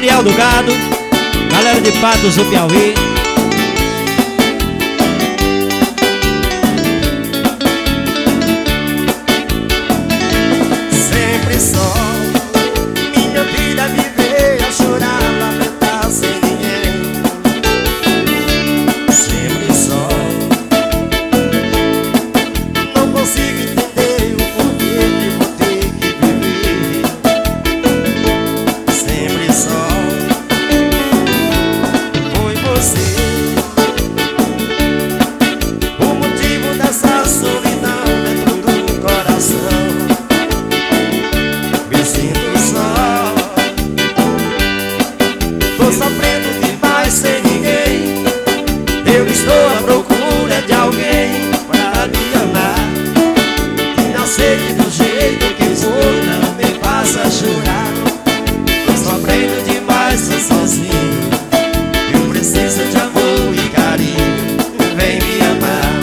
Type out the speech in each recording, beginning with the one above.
Miriel do Gado, galera de Patos do Piauí. Sempre só, minha vida viver a chorar, lamentar sem ninguém. Sempre só, não consigo entender o porquê que vou ter que viver. Sempre só, foi você o motivo dessa solidão dentro do coração. Me sinto só, tô sofrendo demais sem ninguém. Eu estou à procura de alguém pra me amar, que me aceite do jeito que for, não me faça chorar. Tô sofrendo demais, tô sozinho, eu preciso de amor e carinho. Vem me amar,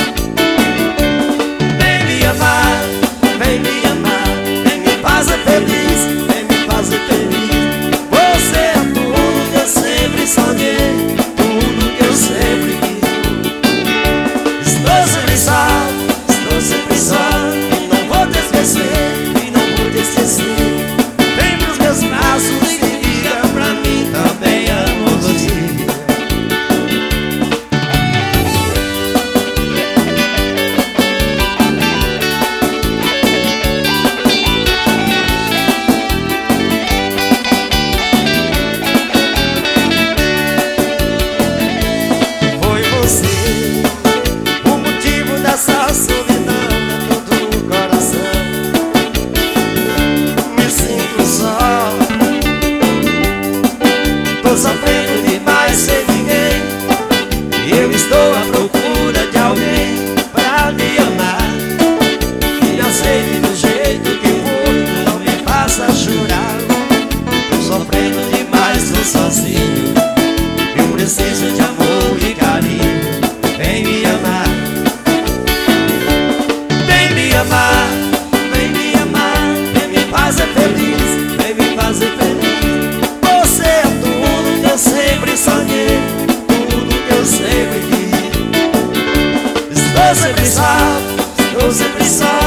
vem me amar, vem me amar, vem me fazer feliz, vem me fazer feliz. Você é tudo que eu sempre sonhei, tudo que eu sempre quis. Estou sempre só, e não vou te esquecer, e não vou te esquecer. Vem pros meus braços e liga pra mim também, amo você. Foi você o motivo dessa solidão dentro do coração. Me sinto só, tô sofrendo demais sem ninguém. Eu estou à procura de alguém pra me amar, que me aceite do jeito que for, não me faça chorar. Tô sofrendo demais, tô sozinho, eu preciso de amor e carinho. Vem me amar, vem me amar, vem me amar, vem me fazer feliz, vem me fazer feliz. Você é tudo que eu sempre sonhei, tudo que eu sempre quis. Estou sempre só,